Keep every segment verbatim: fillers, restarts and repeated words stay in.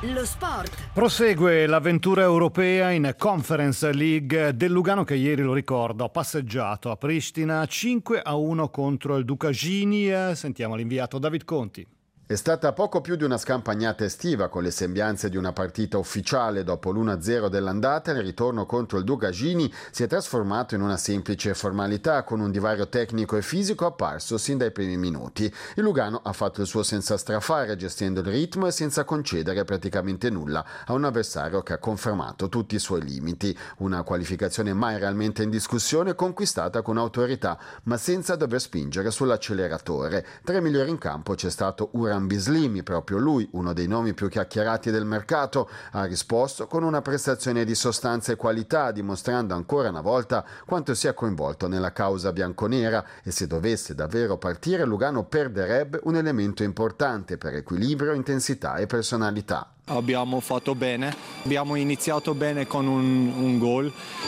Lo sport. Prosegue l'avventura europea in Conference League del Lugano che ieri, lo ricordo, ha passeggiato a Pristina cinque a uno contro il Ducagini. Sentiamo l'inviato David Conti. È stata poco più di una scampagnata estiva con le sembianze di una partita ufficiale. Dopo l'uno a zero dell'andata, il ritorno contro il Ducagini si è trasformato in una semplice formalità con un divario tecnico e fisico apparso sin dai primi minuti. Il Lugano ha fatto il suo senza strafare, gestendo il ritmo e senza concedere praticamente nulla a un avversario che ha confermato tutti i suoi limiti. Una qualificazione mai realmente in discussione, conquistata con autorità ma senza dover spingere sull'acceleratore. Tra i migliori in campo c'è stato Uran Bislimi, proprio lui, uno dei nomi più chiacchierati del mercato, ha risposto con una prestazione di sostanza e qualità, dimostrando ancora una volta quanto sia coinvolto nella causa bianconera, e se dovesse davvero partire Lugano perderebbe un elemento importante per equilibrio, intensità e personalità. Abbiamo fatto bene, abbiamo iniziato bene con un, un gol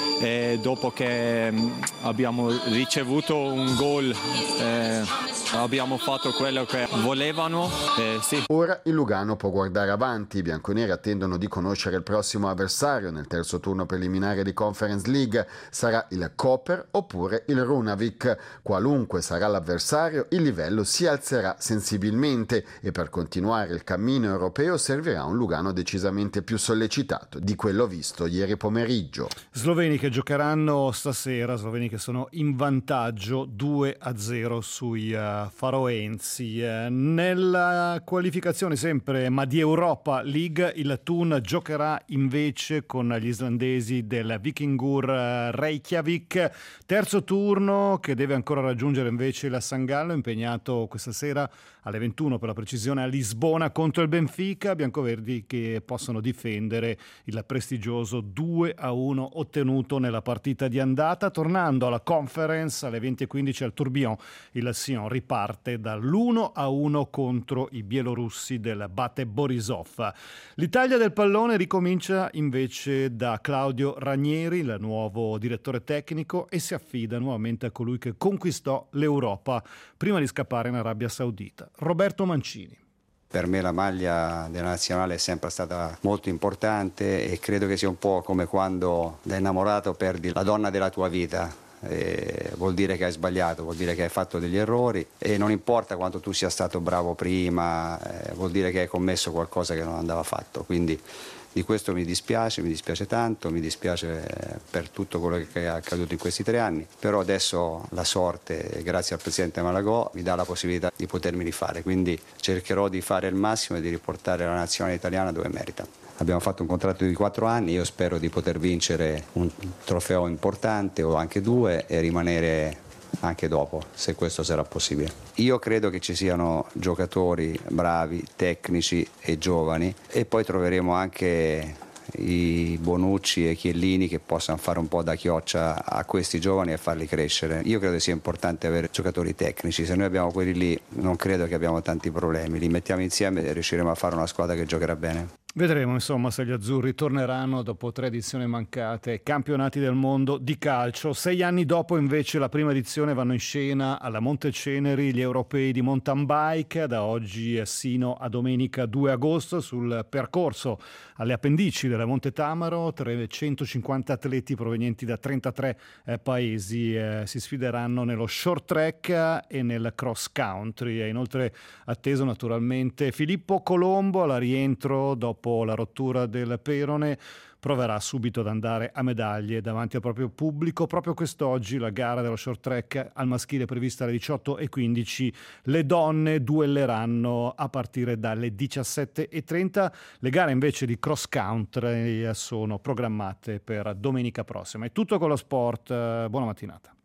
e dopo che abbiamo ricevuto un gol eh, abbiamo fatto quello che volevano. Eh, sì. Ora il Lugano può guardare avanti. I bianconeri attendono di conoscere il prossimo avversario nel terzo turno preliminare di Conference League. Sarà il Koper oppure il Runavik. Qualunque sarà l'avversario, il livello si alzerà sensibilmente e per continuare il cammino europeo servirà un Lugano decisamente più sollecitato di quello visto ieri pomeriggio. Sloveni che giocheranno stasera, sloveni che sono in vantaggio due a zero sui uh, faroensi. Uh, nella qualificazione sempre, ma di Europa League, il Thun giocherà invece con gli islandesi del Vikingur uh, Reykjavik. Terzo turno che deve ancora raggiungere invece il San Gallo, impegnato questa sera alle ventuno per la precisione a Lisbona contro il Benfica. Biancoverdi che possono difendere il prestigioso due a uno ottenuto nella partita di andata. Tornando alla Conference alle venti e quindici al Tourbillon, il Sion riparte dall'uno a uno contro i bielorussi del Bate Borisov. L'Italia del pallone ricomincia invece da Claudio Ranieri, il nuovo direttore tecnico, e si affida nuovamente a colui che conquistò l'Europa prima di scappare in Arabia Saudita, Roberto Mancini. Per me la maglia della nazionale è sempre stata molto importante e credo che sia un po' come quando da innamorato perdi la donna della tua vita. Eh, vuol dire che hai sbagliato, vuol dire che hai fatto degli errori e non importa quanto tu sia stato bravo prima, eh, vuol dire che hai commesso qualcosa che non andava fatto. Quindi di questo mi dispiace, mi dispiace tanto, mi dispiace per tutto quello che è accaduto in questi tre anni, però adesso la sorte, grazie al presidente Malagò, mi dà la possibilità di potermi rifare, quindi cercherò di fare il massimo e di riportare la nazionale italiana dove merita. Abbiamo fatto un contratto di quattro anni, io spero di poter vincere un trofeo importante o anche due e rimanere anche dopo, se questo sarà possibile. Io credo che ci siano giocatori bravi, tecnici e giovani e poi troveremo anche i Bonucci e Chiellini che possano fare un po' da chioccia a questi giovani e farli crescere. Io credo sia importante avere giocatori tecnici, se noi abbiamo quelli lì non credo che abbiamo tanti problemi, li mettiamo insieme e riusciremo a fare una squadra che giocherà bene. Vedremo insomma se gli azzurri torneranno dopo tre edizioni mancate ai campionati del mondo di calcio. Sei anni dopo invece la prima edizione vanno in scena alla Monteceneri gli europei di mountain bike, da oggi sino a domenica due agosto sul percorso alle appendici della Monte Tamaro. trecentocinquanta atleti provenienti da trentatré eh, paesi eh, si sfideranno nello short track e nel cross country. È inoltre atteso naturalmente Filippo Colombo alla rientro dopo la rottura del perone. Proverà subito ad andare a medaglie davanti al proprio pubblico. Proprio quest'oggi la gara dello short track al maschile prevista alle diciotto e quindici. Le donne duelleranno a partire dalle diciassette e trenta. Le gare invece di cross country sono programmate per domenica prossima. È tutto con lo sport. Buona mattinata.